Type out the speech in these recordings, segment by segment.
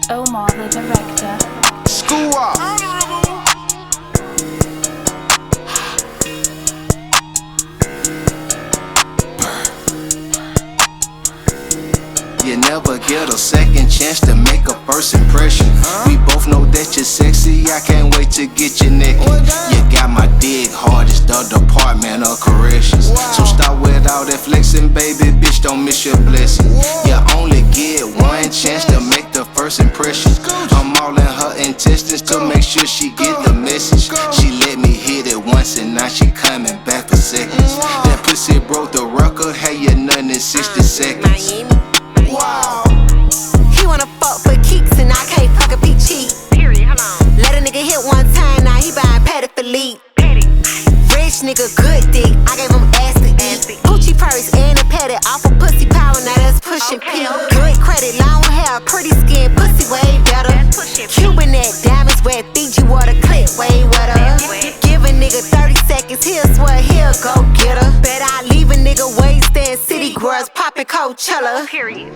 Omar the director. School up. You never get a second chance to make a first impression. We both know that you're sexy, I can't wait to get you naked. You got my dig hard, it's the Department of Corrections. So stop with all that flexing, baby, bitch, don't miss your blessing. You only get one chance to make the first impression. I'm all in her intestines to make sure she get the message. She let me hit it once and now she coming back for seconds. That pussy broke the record, had you nothing in 60 seconds. Wow. He wanna fuck for kicks and I can't fuck a big cheat. Period, hold on. Let a nigga hit one time, now he buying Patty Philippe. Rich nigga, good dick, I gave him ass to eat. Gucci purse and a patty, off of pussy power, now that's pushing P. Good credit, long hair, pretty skin, pussy way better. Cuban neck, diamonds wet, Fiji water, clip way wetter. Give a nigga 30 seconds, he'll swear he'll go get her. Bet I leave a nigga wasted, city girls poppin' Coachella. Period.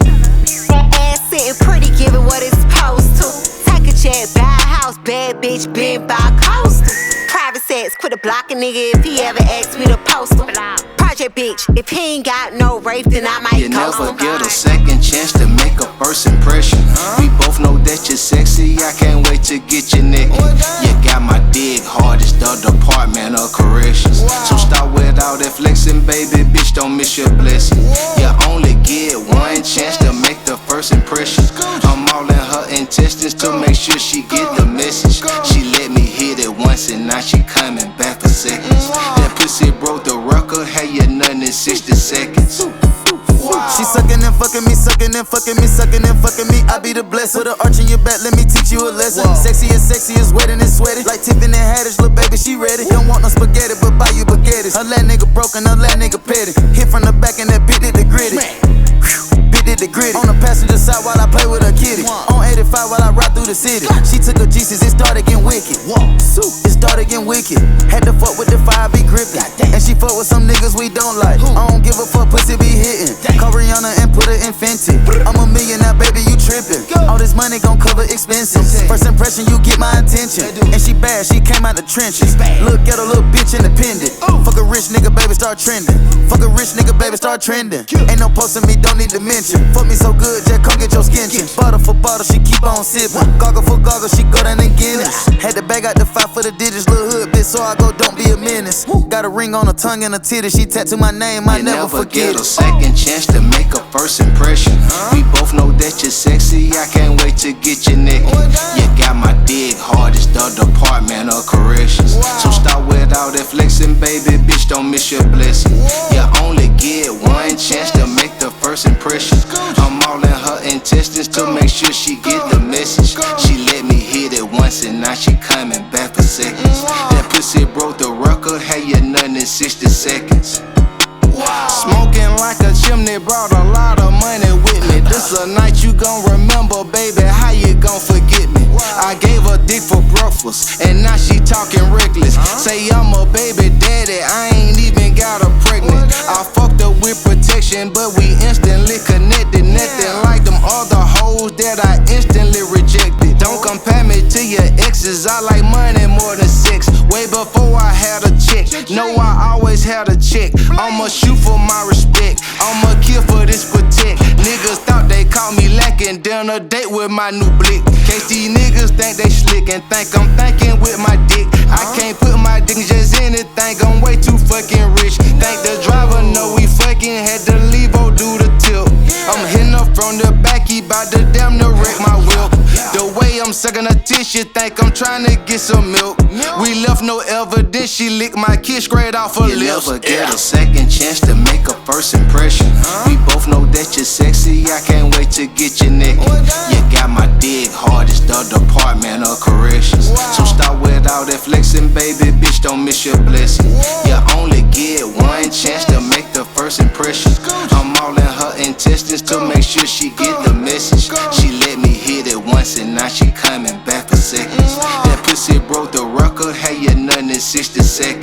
Ass sitting pretty, give it what it's supposed to. Take a jet, buy a house, bad bitch, been by coastal. Private sex, quit a blocking nigga if he ever asks me to post him. Project bitch, if he ain't got no rape, then I might You ghost never him. get a second chance to make a first impression. We both know that you're sexy, I can't wait to get you naked. You got my dig hard, it's the Department of Corrections. So stop with all that flexing, baby, bitch, don't miss your blessing. You only get one chance to make the first impression. I'm all in her intestines to make sure she get the message. She let me hit it once and now she coming back for seconds. That pussy broke the record, had you nothing in 60 seconds. She suckin' and fucking me, suckin' and fucking me, suckin' and fucking me. I be the blessed. Put an arch in your back, let me teach you a lesson. Sexy is wet and it's sweaty. Like Tiffany Haddish, little baby, she ready. Don't want no spaghetti, but buy you baguettes. Her last nigga broken, her last nigga petty. Hit from the back and that bitch did the gritty. Bitch did the gritty. On the passenger side while I play with her kitty. On 85 while I ride through the city. She took her Jesus, it started getting wicked. It started getting wicked. Had to fuck with the fire, be gripping. And she fuck with some niggas we don't like. I don't give a fuck, pussy be hitting. Call Rihanna and put her in Fenty. I'm a millionaire, baby, you tripping. All this money gon' cover expenses. First impression, you get my attention. And she bad, she came out the trenches. Look at a little bitch independent. Fuck a rich nigga, baby, start trending. Fuck a rich nigga, baby, start trending. Ain't no posting me, don't need to mention. Fuck me so good, just come get your skin chin. Bottle for bottle, she keep on sipping. Goggle for goggle, she go down and get it. Had to bag out the 5 for the digits, little hood bitch, so I go, don't be a menace. Got a ring on her tongue and her titty, she tattooed my name, I never forget get a it. second chance to make a first impression. We both know that you're sexy, I can't wait to get you naked. You got my dig hard, it's the Department of Corrections. So stop with all that flexing, baby, bitch, don't miss your blessing. You only get one chance to make the first impression. I'm all in her intestines to make sure she get the message. She let me hit it once and now she coming back for seconds. That pussy broke the record, had you nothing in 60 seconds. Smoking like a chimney, brought a lot of money with me. This a night you gon' remember, baby, how you gon' forget me? I gave her dick for breakfast, and now she talking reckless. Say I'm a baby daddy, I ain't even got her pregnant. I fucked her with protection, but we instantly connected. Nothing like them other hoes that I instantly rejected. Don't compare me to your exes, I like money more than sex. Way before I had a check, no, I always had a check. I'ma shoot for my respect, I'ma kill for this protect. Niggas thought they caught me lacking, dinner date with my new blick. Case these niggas think they slick and think I'm thinking with my dick. I can't put my dick in just anything, I'm way too fucking rich. Think the driver know we fucking had to leave or do the tip. I'm hitting up from the back, he bout to damn near wreck my whip. The way I'm sucking her tissue, think I'm trying to get some milk. We left no evidence, she licked my kiss straight off her lips. You never get a second chance to make a first impression. We both know that you're sexy, I can't wait to get you naked. You got my dig hard, it's the Department of Corrections. So stop with all that flexing, baby, bitch, don't miss your blessing. You only get one chance to make the first impression. I'm all in her intestines to make sure she get the message. She let me hit it once and now she coming back for seconds. That pussy broke the record, had you nothing in 60 seconds.